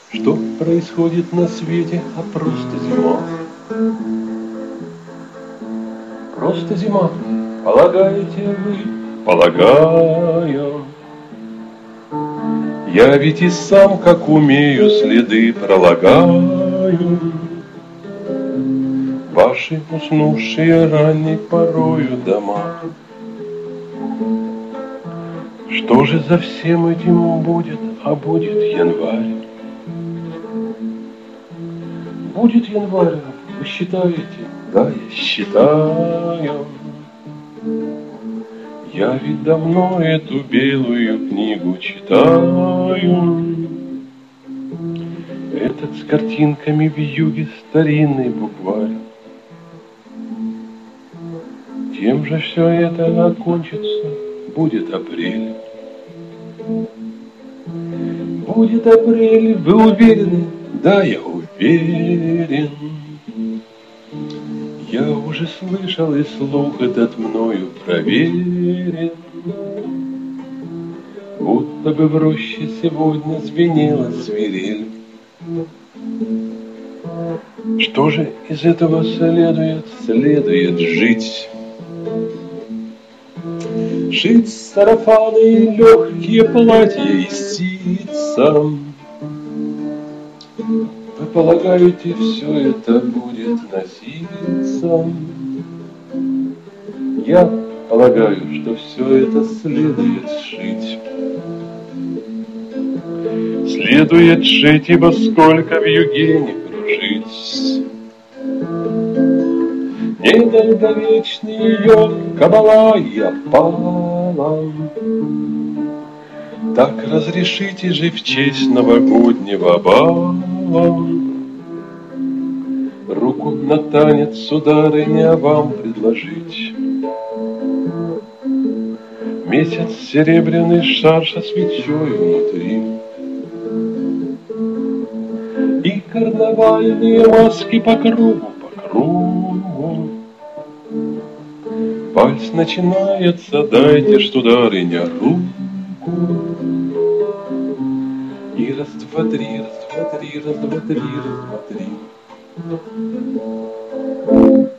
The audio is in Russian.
Что происходит на свете, а просто зима. Просто зима, полагаете вы? Полагаю. Я ведь и сам, как умею, следы пролагаю. Ваши уснувшие ранней порою дома. Что же за всем этим будет, а будет январь? Будет январь, вы считаете? Да, я считаю. Я ведь давно эту белую книгу читаю. Этот с картинками в юге старинный букварь. Тем же все это окончится, будет апрель. Будет апрель, вы уверены? Да, я уверен. Я уже слышал, и слух этот мною проверен. Будто бы в роще сегодня звенела свирель. Что же из этого следует? Следует жить. Шить сарафаны и легкие платья из ситца. Вы полагаете, все это будет носиться? Я полагаю, что все это следует сшить. Следует шить, ибо сколько в юге не кружить. Недолговечный ее кабала и опала. Так разрешите же в честь новогоднего бала руку на танец, сударыня, вам предложить. Месяц серебряный шар со свечой внутри. И карнавальные маски по кругу, по кругу. Вальс начинается, дайте ж, сударыня, руку. И раз, два, три, раз, два, три, раз, два, три, раз, два, три.